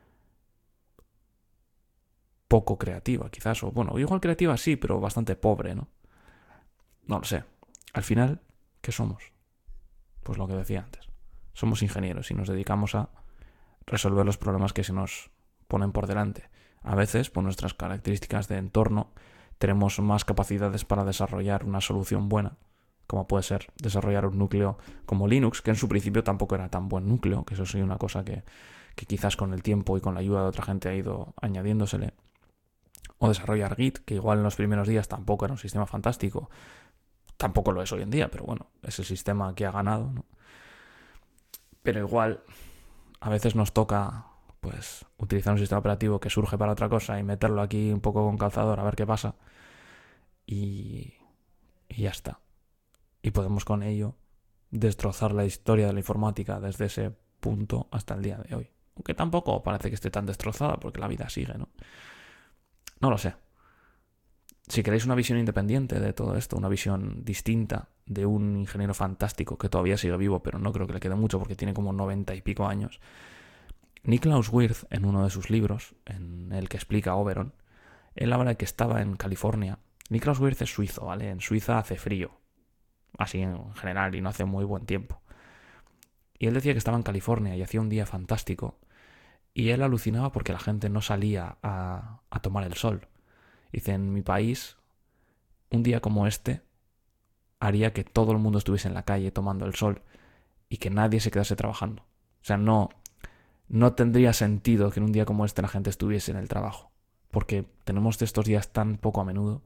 poco creativa, quizás. O bueno, igual creativa sí, pero bastante pobre, ¿no? No lo sé. Al final, ¿qué somos? Pues lo que decía antes. Somos ingenieros y nos dedicamos a resolver los problemas que se nos ponen por delante. A veces, por nuestras características de entorno, tenemos más capacidades para desarrollar una solución buena, como puede ser desarrollar un núcleo como Linux, que en su principio tampoco era tan buen núcleo, que eso sí una cosa que, que quizás con el tiempo y con la ayuda de otra gente ha ido añadiéndosele. O desarrollar Git, que igual en los primeros días tampoco era un sistema fantástico. Tampoco lo es hoy en día, pero bueno, es el sistema que ha ganado, ¿no? Pero igual, a veces nos toca, pues, utilizar un sistema operativo que surge para otra cosa y meterlo aquí un poco con calzador a ver qué pasa. Y, y ya está. Y podemos con ello destrozar la historia de la informática desde ese punto hasta el día de hoy. Aunque tampoco parece que esté tan destrozada porque la vida sigue, ¿no? No lo sé. si queréis una visión independiente de todo esto, una visión distinta de un ingeniero fantástico que todavía sigue vivo, pero no creo que le quede mucho porque tiene como noventa y pico años, Niklaus Wirth, en uno de sus libros, en el que explica Oberon, él habla de que estaba en California. Niklaus Wirth es suizo, ¿vale? En Suiza hace frío, así en general, y no hace muy buen tiempo. Y él decía que estaba en California y hacía un día fantástico. Y él alucinaba porque la gente no salía a, a tomar el sol. Dice, en mi país, un día como este haría que todo el mundo estuviese en la calle tomando el sol y que nadie se quedase trabajando. O sea, no, no tendría sentido que en un día como este la gente estuviese en el trabajo, porque tenemos estos días tan poco a menudo.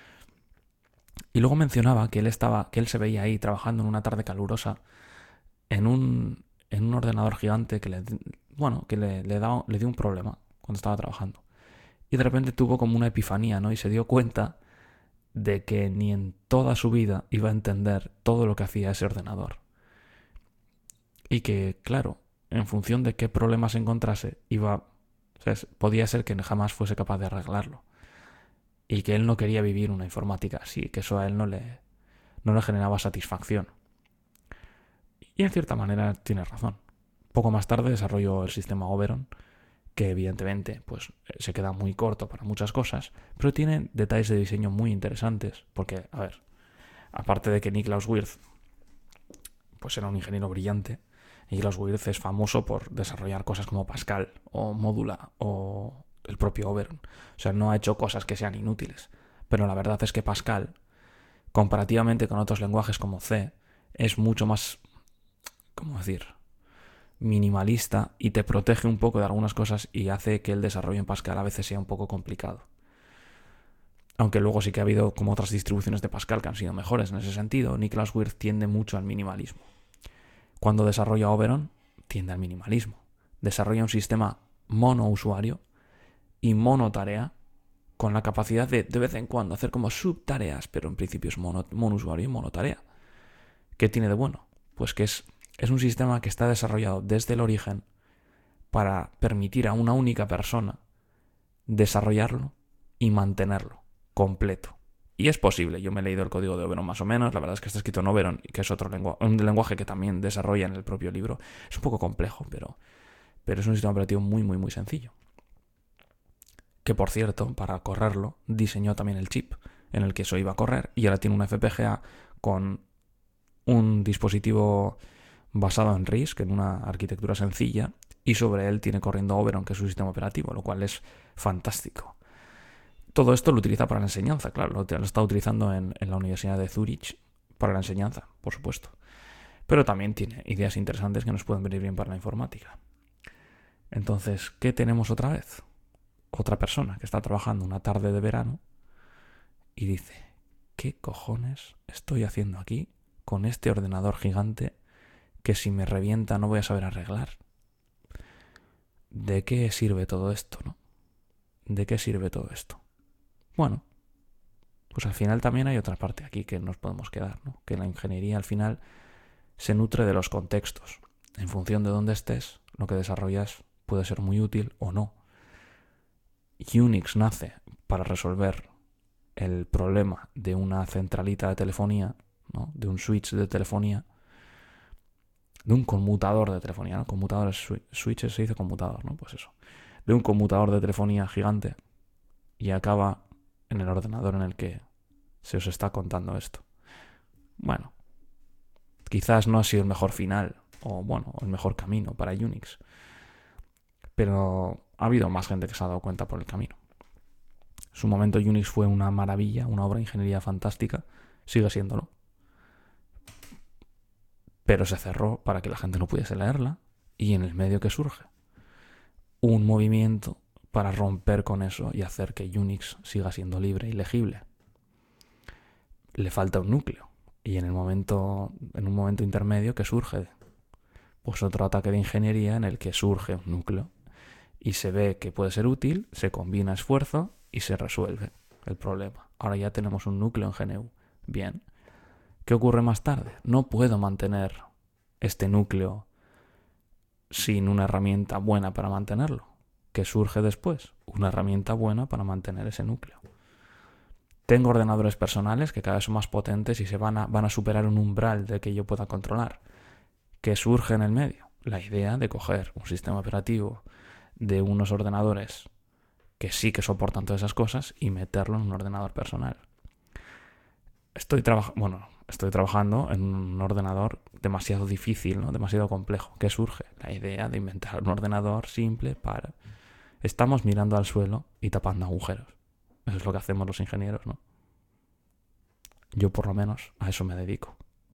Y luego mencionaba que él estaba, que él se veía ahí trabajando en una tarde calurosa en un, en un ordenador gigante que le, bueno, que le, le, da, le dio un problema cuando estaba trabajando. Y de repente tuvo como una epifanía, ¿no? Y se dio cuenta de que ni en toda su vida iba a entender todo lo que hacía ese ordenador. Y que, claro, en función de qué problemas encontrase, iba, o sea, podía ser que jamás fuese capaz de arreglarlo. Y que él no quería vivir una informática así, que eso a él no le, no le generaba satisfacción. Y en cierta manera tiene razón. Poco más tarde desarrolló el sistema Oberon, que evidentemente pues, se queda muy corto para muchas cosas, pero tiene detalles de diseño muy interesantes, porque, a ver, aparte de que Niklaus Wirth pues era un ingeniero brillante, Niklaus Wirth es famoso por desarrollar cosas como Pascal o Modula o el propio Oberon. O sea, no ha hecho cosas que sean inútiles, pero la verdad es que Pascal, comparativamente con otros lenguajes como C, es mucho más, ¿cómo decir?, minimalista y te protege un poco de algunas cosas y hace que el desarrollo en Pascal a veces sea un poco complicado. Aunque luego sí que ha habido como otras distribuciones de Pascal que han sido mejores en ese sentido, Niklaus Wirth tiende mucho al minimalismo. Cuando desarrolla Oberon, tiende al minimalismo. Desarrolla un sistema monousuario y monotarea con la capacidad de de vez en cuando hacer como subtareas, pero en principio es mono, monousuario y monotarea. ¿Qué tiene de bueno? Pues que es Es un sistema que está desarrollado desde el origen para permitir a una única persona desarrollarlo y mantenerlo completo. Y es posible, yo me he leído el código de Oberon más o menos, la verdad es que está escrito en Oberon, que es otro lenguaje, un lenguaje que también desarrolla en el propio libro. Es un poco complejo, pero, pero es un sistema operativo muy, muy, muy sencillo. Que por cierto, para correrlo, diseñó también el chip en el que eso iba a correr y ahora tiene una F P G A con un dispositivo basado en RISC, en una arquitectura sencilla, y sobre él tiene corriendo Oberon, que es su sistema operativo, lo cual es fantástico. Todo esto lo utiliza para la enseñanza, claro, lo, lo está utilizando en, en la Universidad de Zurich para la enseñanza, por supuesto. Pero también tiene ideas interesantes que nos pueden venir bien para la informática. Entonces, ¿qué tenemos otra vez? Otra persona que está trabajando una tarde de verano y dice, ¿qué cojones estoy haciendo aquí con este ordenador gigante que si me revienta no voy a saber arreglar? ¿De qué sirve todo esto, no? ¿De qué sirve todo esto? Bueno, pues al final también hay otra parte aquí que nos podemos quedar, ¿no? Que la ingeniería al final se nutre de los contextos. En función de dónde estés, lo que desarrollas puede ser muy útil o no. Unix nace para resolver el problema de una centralita de telefonía, ¿no? De un switch de telefonía, de un conmutador de telefonía, ¿no? Conmutadores, switches se dice conmutador, ¿no? Pues eso. De un conmutador de telefonía gigante y acaba en el ordenador en el que se os está contando esto. Bueno, quizás no ha sido el mejor final, o bueno, el mejor camino para Unix, pero ha habido más gente que se ha dado cuenta por el camino. En su momento Unix fue una maravilla, una obra de ingeniería fantástica, sigue siéndolo. Pero se cerró para que la gente no pudiese leerla, y en el medio que surge un movimiento para romper con eso y hacer que Unix siga siendo libre y legible. Le falta un núcleo, y en el momento, en un momento intermedio que surge pues otro ataque de ingeniería en el que surge un núcleo y se ve que puede ser útil, se combina esfuerzo y se resuelve el problema. Ahora ya tenemos un núcleo en G N U. Bien. ¿Qué ocurre más tarde? No puedo mantener este núcleo sin una herramienta buena para mantenerlo. ¿Qué surge después? Una herramienta buena para mantener ese núcleo. Tengo ordenadores personales que cada vez son más potentes y se van a, van a superar un umbral de que yo pueda controlar. ¿Qué surge en el medio? La idea de coger un sistema operativo de unos ordenadores que sí que soportan todas esas cosas y meterlo en un ordenador personal. Estoy, traba- bueno, estoy trabajando en un ordenador demasiado difícil, ¿no? Demasiado complejo. ¿Qué surge? La idea de inventar un ordenador simple para... Estamos mirando al suelo y tapando agujeros. Eso es lo que hacemos los ingenieros, ¿no? Yo por lo menos a eso me dedico.